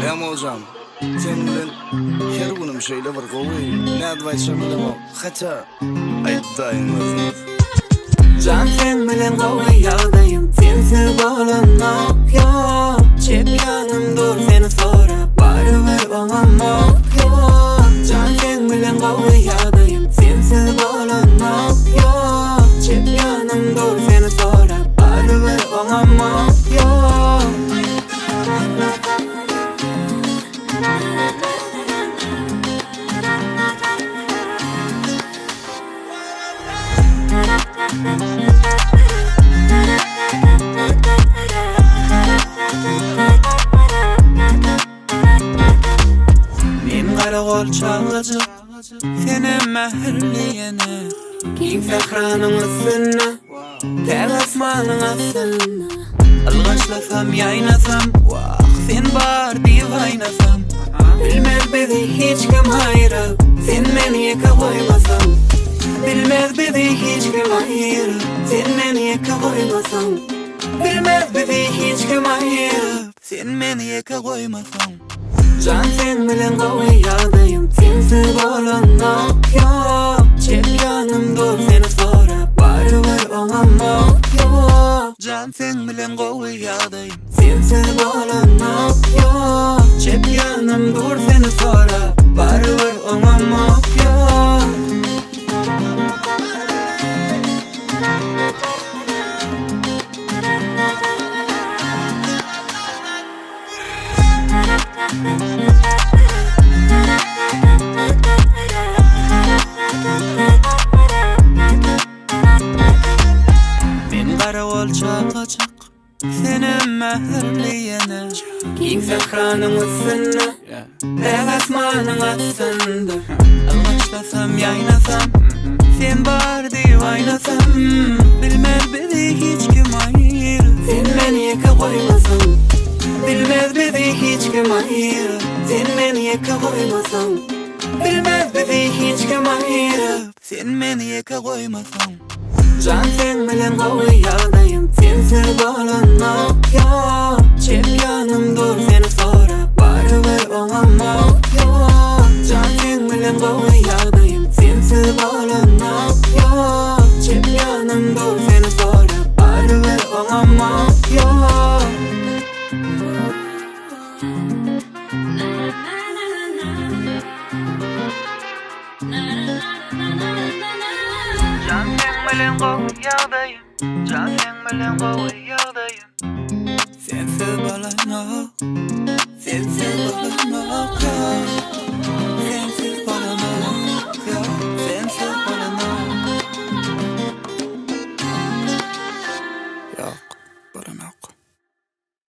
Hem hocam, sen bilen her günüm şeýle bir gowy, näde baýşam bilemem. Haça aýtdaýmyz. Can sen bilen gowy ýagdaýym, sensiz bolanok ýok. Çepýanymdyr seni sorap, barybir oňamok ýok. Can sen bilen gowy ýagdaýym, sensiz bolanok ýok. Çepýanymdyr seni sorap, barybir oňamok ýok. Men garagol çalgajyk, seni mähirleyene. Giň sahranyň üstüne, täg asmanyň astyna. Algaçlasam ýaýnasam, waq sen bar diýip aýnasam. Bilmez bizi hiç kim aýryp, sen meni ýeke goýmasam. Bilmez bizi hiç kim aýryp, sen meni ýeke goýmasam. Bilmez bizi hiç kim aýryp, sen meni ýeke goýmasam. Can sen bilen gowy ýagdaýym, sensiz bolanok ýok. Çepýanymdyr seni sorap, barybir oňamok ýok. Can sen bilen gowy ýagdaýym, sensiz bolanok ýok. Çepýanymdyr seni sorap, barybir oňamok ýok. Men garagol çalgajyk, seni mähirleyene. Giň sahranyň üstüne, täg asmanyň astyna. Algaçlasam ýaýnasam, sen bar diýip aýnasam. Bilmez bizi hiç kim aýryp, sen meni ýeke goýmasam. Bilmez bizi hiç kim aýryp, sen meni ýeke goýmasam. Bilmez bizi hiç kim aýryp, sen meni ýeke goýmasam. Can sen bilen gowy ýagdaýym, sensiz bolanok ýok. Çepýanymdyr seni sorap, barybir oňamok ýok. Can sen bilen gowy ýagdaýym, sensiz bolanok ýok. Çepýanymdyr seni sorap, barybir oňamok ýok. Can sen bilen gowy ýagdaýym, can sen bilen gowy